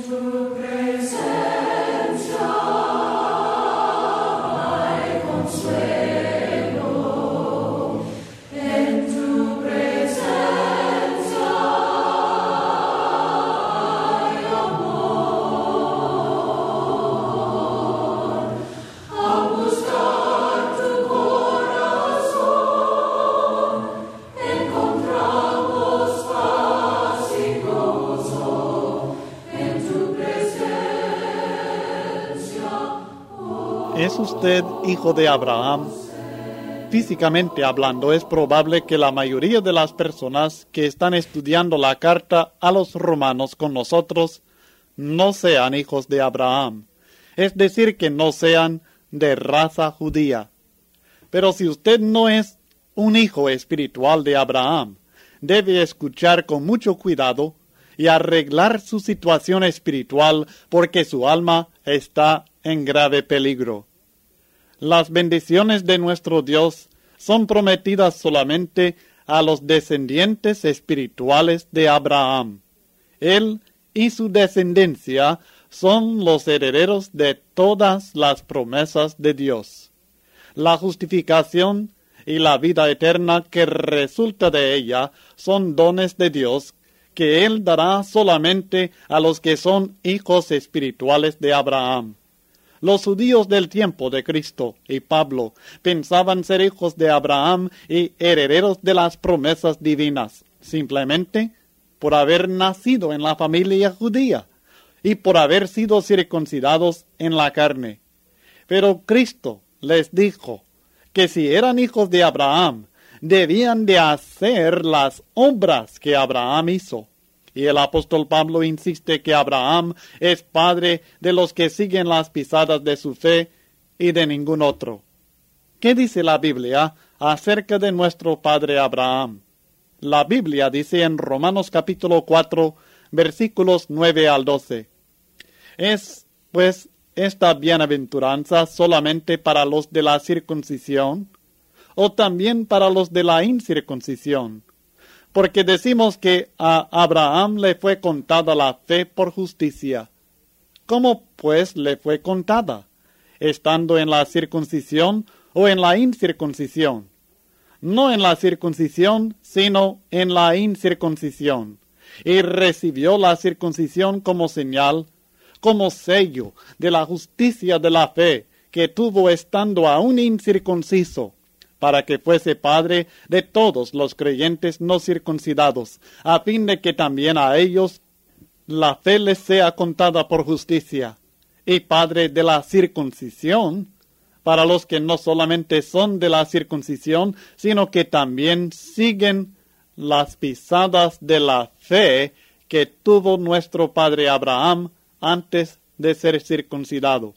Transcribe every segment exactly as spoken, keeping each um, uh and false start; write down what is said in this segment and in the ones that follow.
¿Es usted hijo de Abraham? Físicamente hablando, es probable que la mayoría de las personas que están estudiando la carta a los romanos con nosotros no sean hijos de Abraham, es decir, que no sean de raza judía. Pero si usted no es un hijo espiritual de Abraham, debe escuchar con mucho cuidado y arreglar su situación espiritual porque su alma está en grave peligro. Las bendiciones de nuestro Dios son prometidas solamente a los descendientes espirituales de Abraham. Él y su descendencia son los herederos de todas las promesas de Dios. La justificación y la vida eterna que resulta de ella son dones de Dios que Él dará solamente a los que son hijos espirituales de Abraham. Los judíos del tiempo de Cristo y Pablo pensaban ser hijos de Abraham y herederos de las promesas divinas, simplemente por haber nacido en la familia judía y por haber sido circuncidados en la carne. Pero Cristo les dijo que si eran hijos de Abraham, debían de hacer las obras que Abraham hizo. Y el apóstol Pablo insiste que Abraham es padre de los que siguen las pisadas de su fe y de ningún otro. ¿Qué dice la Biblia acerca de nuestro padre Abraham? La Biblia dice en Romanos capítulo cuatro, versículos nueve al doce. ¿Es, pues, esta bienaventuranza solamente para los de la circuncisión, o también para los de la incircuncisión? Porque decimos que a Abraham le fue contada la fe por justicia. ¿Cómo pues le fue contada? ¿Estando en la circuncisión o en la incircuncisión? No en la circuncisión, sino en la incircuncisión. Y recibió la circuncisión como señal, como sello de la justicia de la fe que tuvo estando aún incircunciso, para que fuese padre de todos los creyentes no circuncidados, a fin de que también a ellos la fe les sea contada por justicia, y padre de la circuncisión, para los que no solamente son de la circuncisión, sino que también siguen las pisadas de la fe que tuvo nuestro padre Abraham antes de ser circuncidado.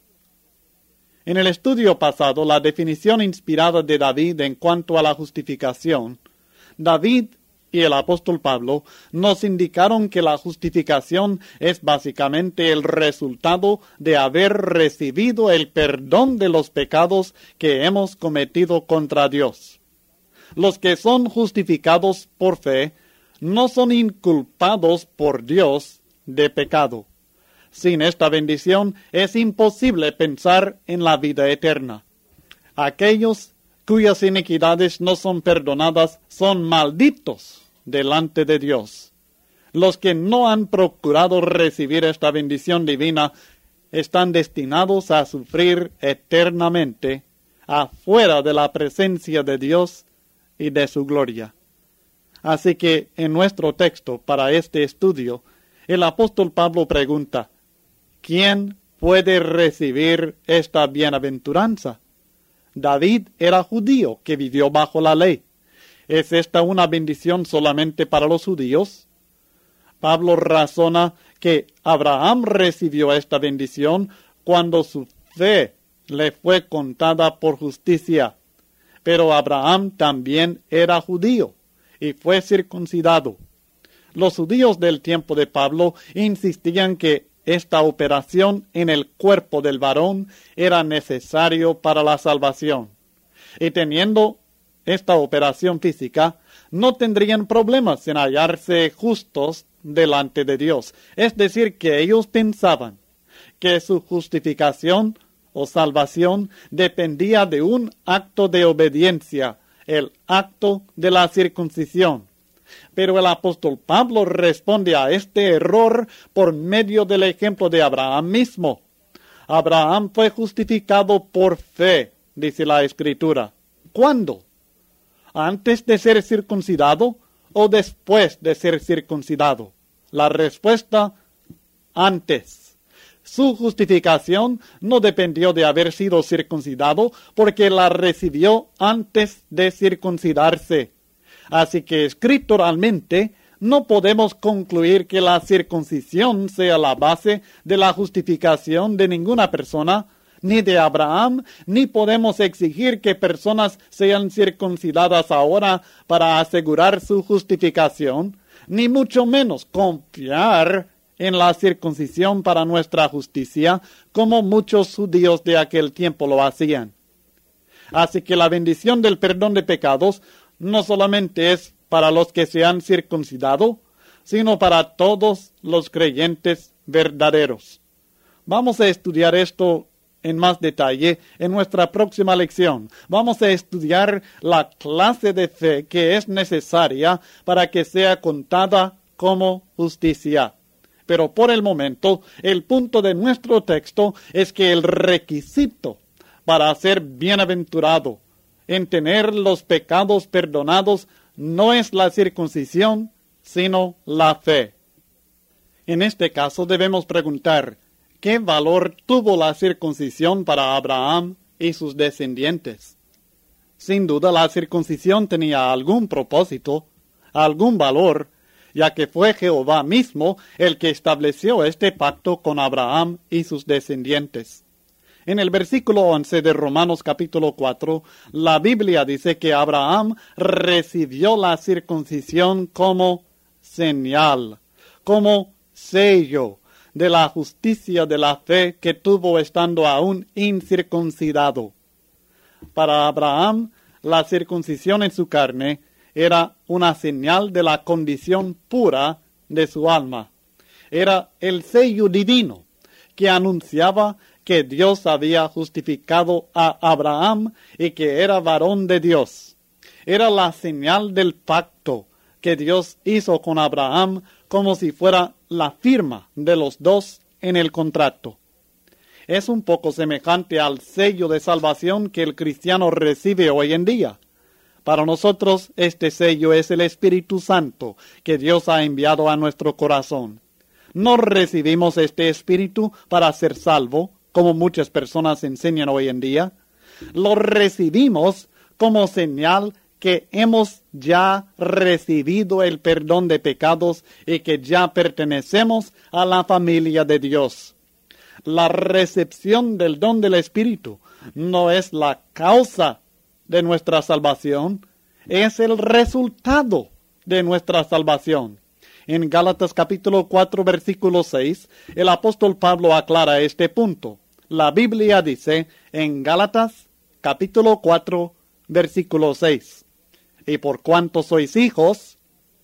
En el estudio pasado, la definición inspirada de David en cuanto a la justificación, David y el apóstol Pablo nos indicaron que la justificación es básicamente el resultado de haber recibido el perdón de los pecados que hemos cometido contra Dios. Los que son justificados por fe no son inculpados por Dios de pecado. Sin esta bendición es imposible pensar en la vida eterna. Aquellos cuyas iniquidades no son perdonadas son malditos delante de Dios. Los que no han procurado recibir esta bendición divina están destinados a sufrir eternamente afuera de la presencia de Dios y de su gloria. Así que en nuestro texto para este estudio, el apóstol Pablo pregunta: ¿quién puede recibir esta bienaventuranza? David era judío que vivió bajo la ley. ¿Es esta una bendición solamente para los judíos? Pablo razona que Abraham recibió esta bendición cuando su fe le fue contada por justicia. Pero Abraham también era judío y fue circuncidado. Los judíos del tiempo de Pablo insistían que esta operación en el cuerpo del varón era necesario para la salvación. Y teniendo esta operación física, no tendrían problemas en hallarse justos delante de Dios. Es decir, que ellos pensaban que su justificación o salvación dependía de un acto de obediencia, el acto de la circuncisión. Pero el apóstol Pablo responde a este error por medio del ejemplo de Abraham mismo. Abraham fue justificado por fe, dice la Escritura. ¿Cuándo? ¿Antes de ser circuncidado o después de ser circuncidado? La respuesta, antes. Su justificación no dependió de haber sido circuncidado porque la recibió antes de circuncidarse. Así que escrituralmente no podemos concluir que la circuncisión sea la base de la justificación de ninguna persona, ni de Abraham, ni podemos exigir que personas sean circuncidadas ahora para asegurar su justificación, ni mucho menos confiar en la circuncisión para nuestra justicia, como muchos judíos de aquel tiempo lo hacían. Así que la bendición del perdón de pecados no solamente es para los que se han circuncidado, sino para todos los creyentes verdaderos. Vamos a estudiar esto en más detalle en nuestra próxima lección. Vamos a estudiar la clase de fe que es necesaria para que sea contada como justicia. Pero por el momento, el punto de nuestro texto es que el requisito para ser bienaventurado en tener los pecados perdonados no es la circuncisión, sino la fe. En este caso debemos preguntar, ¿qué valor tuvo la circuncisión para Abraham y sus descendientes? Sin duda la circuncisión tenía algún propósito, algún valor, ya que fue Jehová mismo el que estableció este pacto con Abraham y sus descendientes. En el versículo once de Romanos capítulo cuatro, la Biblia dice que Abraham recibió la circuncisión como señal, como sello de la justicia de la fe que tuvo estando aún incircuncidado. Para Abraham, la circuncisión en su carne era una señal de la condición pura de su alma. Era el sello divino que anunciaba que Dios había justificado a Abraham y que era varón de Dios. Era la señal del pacto que Dios hizo con Abraham como si fuera la firma de los dos en el contrato. Es un poco semejante al sello de salvación que el cristiano recibe hoy en día. Para nosotros, este sello es el Espíritu Santo que Dios ha enviado a nuestro corazón. No recibimos este Espíritu para ser salvo, como muchas personas enseñan hoy en día. Lo recibimos como señal que hemos ya recibido el perdón de pecados y que ya pertenecemos a la familia de Dios. La recepción del don del Espíritu no es la causa de nuestra salvación, es el resultado de nuestra salvación. En Gálatas capítulo cuatro, versículo seis, el apóstol Pablo aclara este punto. La Biblia dice en Gálatas capítulo cuatro, versículo seis, y por cuanto sois hijos,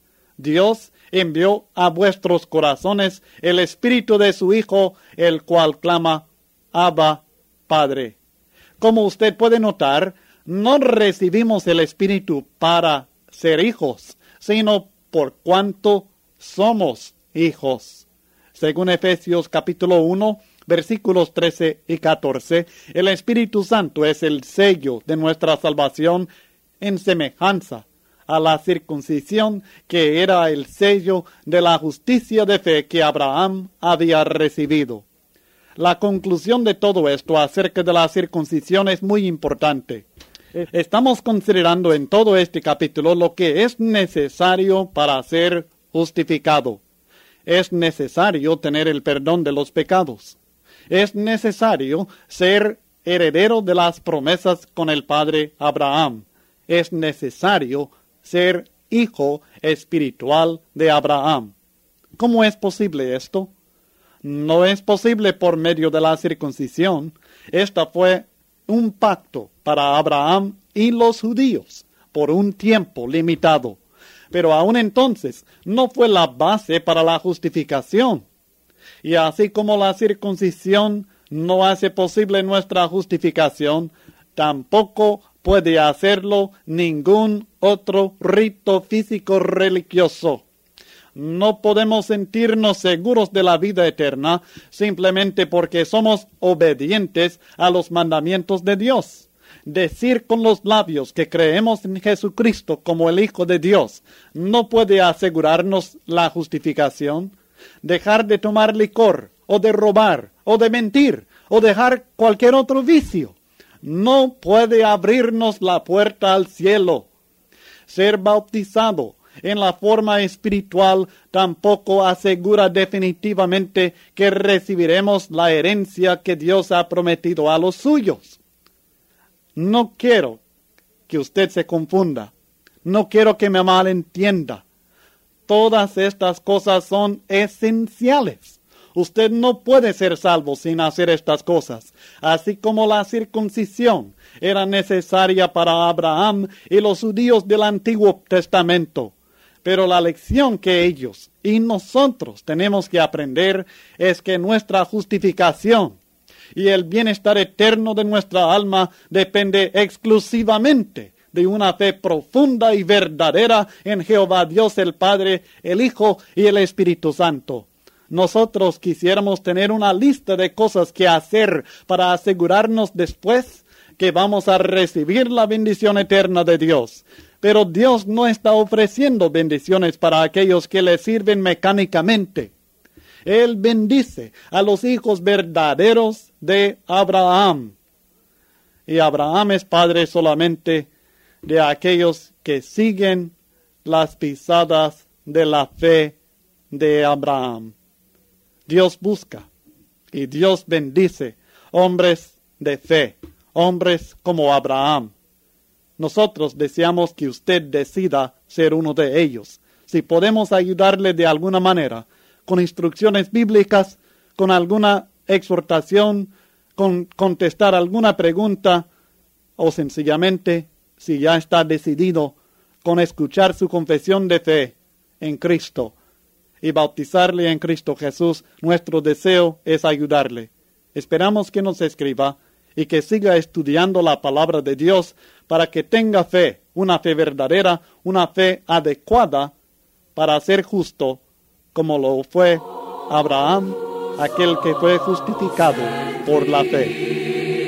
Dios envió a vuestros corazones el Espíritu de su Hijo, el cual clama, Abba, Padre. Como usted puede notar, no recibimos el Espíritu para ser hijos, sino por cuanto somos hijos. Según Efesios capítulo uno, versículos trece y catorce, el Espíritu Santo es el sello de nuestra salvación en semejanza a la circuncisión que era el sello de la justicia de fe que Abraham había recibido. La conclusión de todo esto acerca de la circuncisión es muy importante. Estamos considerando en todo este capítulo lo que es necesario para ser justificado. Es necesario tener el perdón de los pecados. Es necesario ser heredero de las promesas con el padre Abraham. Es necesario ser hijo espiritual de Abraham. ¿Cómo es posible esto? No es posible por medio de la circuncisión. Esta fue un pacto para Abraham y los judíos por un tiempo limitado. pero aún entonces no fue la base para la justificación. Y así como la circuncisión no hace posible nuestra justificación, tampoco puede hacerlo ningún otro rito físico religioso. No podemos sentirnos seguros de la vida eterna simplemente porque somos obedientes a los mandamientos de Dios. Decir con los labios que creemos en Jesucristo como el Hijo de Dios no puede asegurarnos la justificación. Dejar de tomar licor, o de robar, o de mentir, o dejar cualquier otro vicio no puede abrirnos la puerta al cielo. Ser bautizado en la forma espiritual tampoco asegura definitivamente que recibiremos la herencia que Dios ha prometido a los suyos. No quiero que usted se confunda. No quiero que me malentienda. Todas estas cosas son esenciales. Usted no puede ser salvo sin hacer estas cosas, así como la circuncisión era necesaria para Abraham y los judíos del Antiguo Testamento. Pero la lección que ellos y nosotros tenemos que aprender es que nuestra justificación y el bienestar eterno de nuestra alma depende exclusivamente de una fe profunda y verdadera en Jehová Dios el Padre, el Hijo y el Espíritu Santo. Nosotros quisiéramos tener una lista de cosas que hacer para asegurarnos después que vamos a recibir la bendición eterna de Dios. Pero Dios no está ofreciendo bendiciones para aquellos que le sirven mecánicamente. Él bendice a los hijos verdaderos de Abraham. Y Abraham es padre solamente de aquellos que siguen las pisadas de la fe de Abraham. Dios busca y Dios bendice hombres de fe, hombres como Abraham. Nosotros deseamos que usted decida ser uno de ellos. Si podemos ayudarle de alguna manera, con instrucciones bíblicas, con alguna exhortación, con contestar alguna pregunta, o sencillamente, si ya está decidido, con escuchar su confesión de fe en Cristo y bautizarle en Cristo Jesús, nuestro deseo es ayudarle. Esperamos que nos escriba y que siga estudiando la palabra de Dios para que tenga fe, una fe verdadera, una fe adecuada para ser justo, como lo fue Abraham, aquel que fue justificado por la fe.